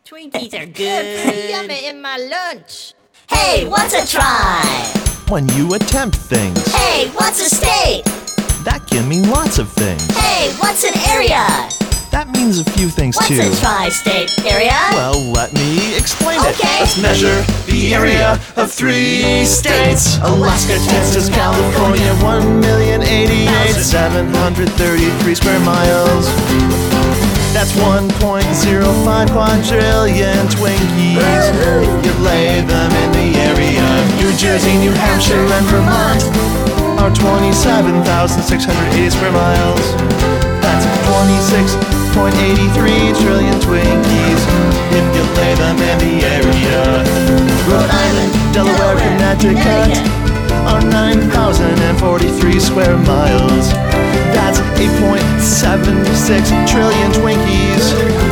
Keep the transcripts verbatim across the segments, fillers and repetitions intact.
Twinkies are good. Yummy in my lunch. Hey, what's a tribe? When you attempt things, Hey, what's a state? that can mean lots of things. Hey, what's an area? That means a few things What's too. a tri-state area? Well, let me explain it. Okay. Let's measure the area of three states. Alaska, Texas, California, one million eighty-eight thousand seven hundred thirty-three square miles. That's one point zero five quadrillion Twinkies. You lay them in the area. New Jersey, New Hampshire, and Vermont are twenty-seven thousand six hundred eighty square miles. That's twenty-six point eight three trillion Twinkies if you lay them in the area. Rhode Island, Delaware, Connecticut are nine thousand forty-three square miles. That's eight point seven six trillion Twinkies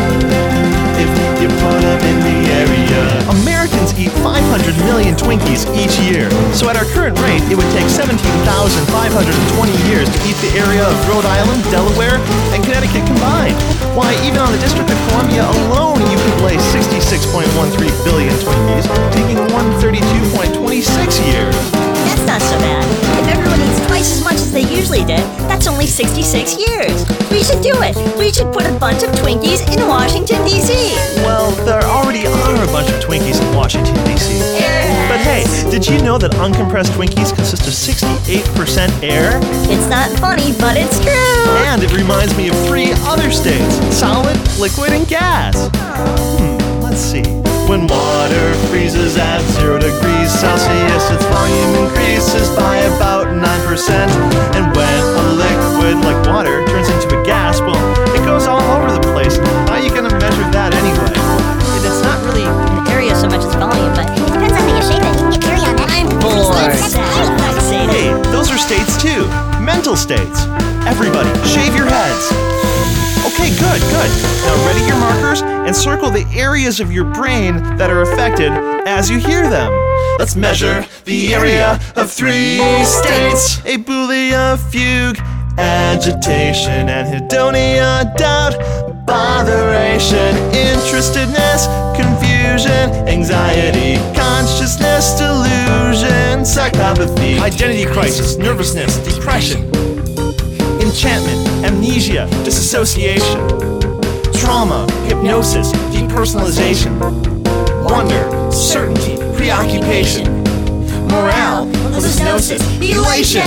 if you put them in the area. Americans eat five hundred million Twinkies each year. So at our current rate, it would take seventeen thousand five hundred twenty years to eat the area of Rhode Island, Delaware, and Connecticut combined. Why, even on the District of Columbia alone, you could lay sixty-six point one three billion Twinkies, taking one hundred thirty-two point two six years. That's not so bad. If everyone eats twice as much as they usually did, that's only sixty-six years. We should do it. We should put a bunch of Twinkies in Washington, D C Well, there already are a bunch of Twinkies in Washington, D C But hey, did you know that uncompressed Twinkies consist of sixty-eight percent air? It's not funny, but it's true. And it reminds me of three other states: solid, liquid, and gas. Hmm, let's see. When water freezes at zero degrees Celsius, its volume increases by about nine percent. And when a liquid like water turns into a gas, well, it goes all over the place. How are you going to measure that anyway? It's not really an area so much as volume, but It depends on how you shape it. You can get area on that. I'm bored. Fixated. Hey, those are states too. Mental states. Everybody, shave your heads. Okay, good, good. Now ready your markers and circle the areas of your brain that are affected as you hear them. Let's measure the area of three states. Abulia, fugue, agitation, anhedonia, doubt, botheration, interestedness, confusion, anxiety, consciousness, delusion, psychopathy, identity crisis, nervousness, depression, enchantment, amnesia, disassociation, trauma, hypnosis, depersonalization, wonder, certainty, preoccupation, morale, hallucinosis, elation.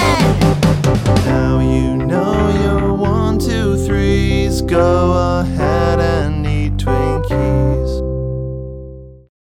Now you know your one, two, threes. Go ahead and eat Twinkies.